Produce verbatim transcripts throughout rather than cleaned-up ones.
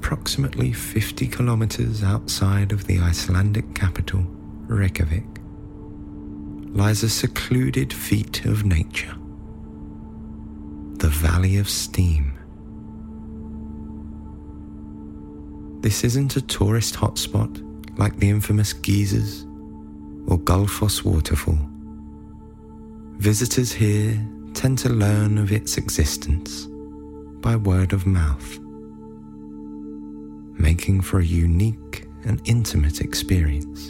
approximately fifty kilometers outside of the Icelandic capital, Reykjavik, lies a secluded feat of nature, the Valley of Steam. This isn't a tourist hotspot like the infamous geysers or Gullfoss waterfall. Visitors here tend to learn of its existence by word of mouth, making for a unique and intimate experience.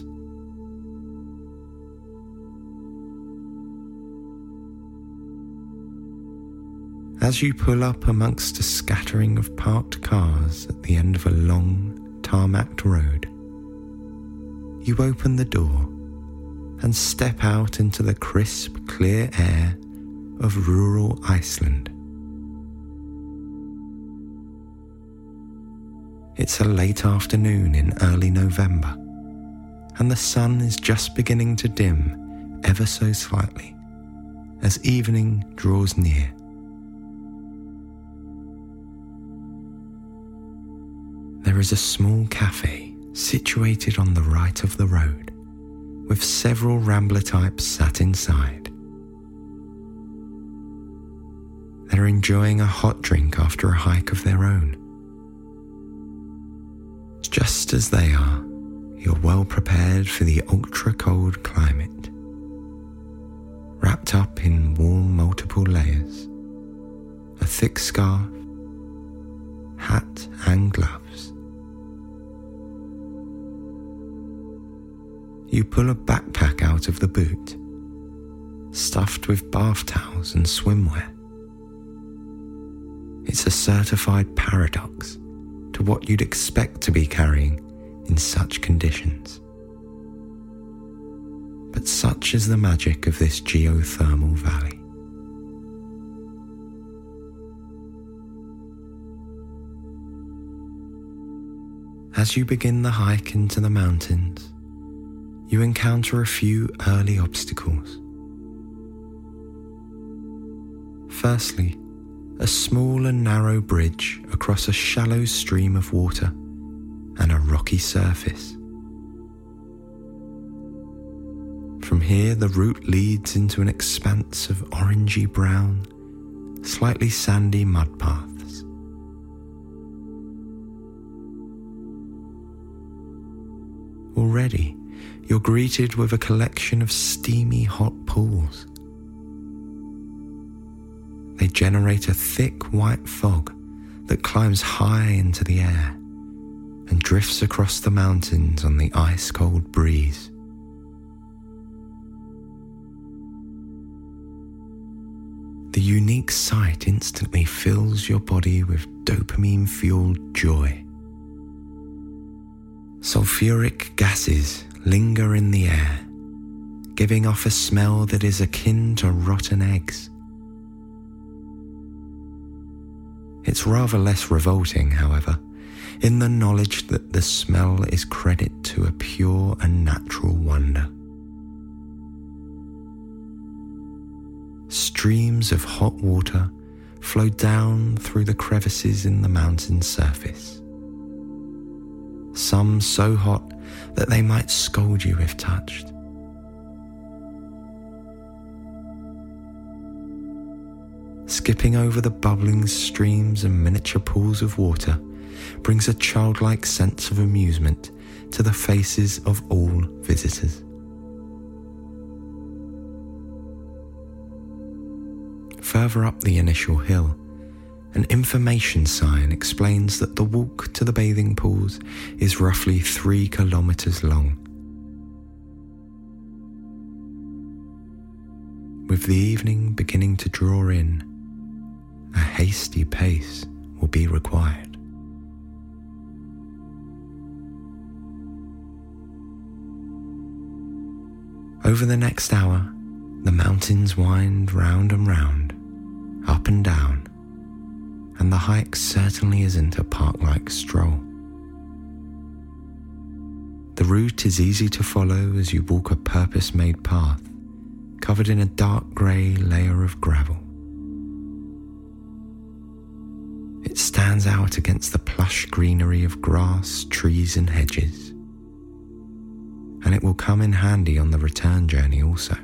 As you pull up amongst a scattering of parked cars at the end of a long, tarmacked road, you open the door and step out into the crisp, clear air of rural Iceland. It's a late afternoon in early November, and the sun is just beginning to dim ever so slightly as evening draws near. There is a small cafe situated on the right of the road, with several rambler types sat inside. They're enjoying a hot drink after a hike of their own. Just as they are, you're well prepared for the ultra-cold climate. Wrapped up in warm multiple layers, a thick scarf, hat and gloves. You pull a backpack out of the boot, stuffed with bath towels and swimwear. It's a certified paradox to what you'd expect to be carrying in such conditions. But such is the magic of this geothermal valley. As you begin the hike into the mountains, you encounter a few early obstacles. Firstly, a small and narrow bridge across a shallow stream of water and a rocky surface. From here, the route leads into an expanse of orangey brown, slightly sandy mud paths. Already, you're greeted with a collection of steamy hot pools. They generate a thick white fog that climbs high into the air and drifts across the mountains on the ice-cold breeze. The unique sight instantly fills your body with dopamine-fueled joy. Sulfuric gases linger in the air, giving off a smell that is akin to rotten eggs. It's rather less revolting, however, in the knowledge that the smell is credit to a pure and natural wonder. Streams of hot water flow down through the crevices in the mountain surface. Some so hot that they might scald you if touched. Skipping over the bubbling streams and miniature pools of water brings a childlike sense of amusement to the faces of all visitors. Further up the initial hill, an information sign explains that the walk to the bathing pools is roughly three kilometers long. With the evening beginning to draw in, a hasty pace will be required. Over the next hour, the mountains wind round and round, up and down, and the hike certainly isn't a park-like stroll. The route is easy to follow as you walk a purpose-made path, covered in a dark grey layer of gravel. It stands out against the plush greenery of grass, trees and hedges. And it will come in handy on the return journey also.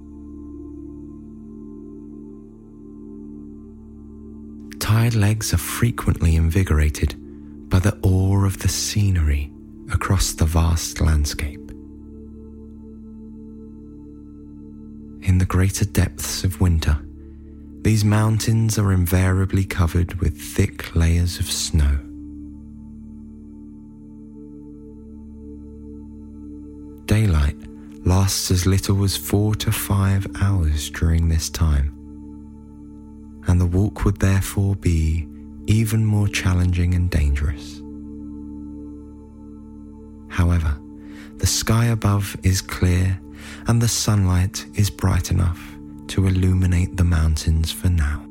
Tired legs are frequently invigorated by the awe of the scenery across the vast landscape. In the greater depths of winter, these mountains are invariably covered with thick layers of snow. Daylight lasts as little as four to five hours during this time, and the walk would therefore be even more challenging and dangerous. However, the sky above is clear and the sunlight is bright enough to illuminate the mountains for now.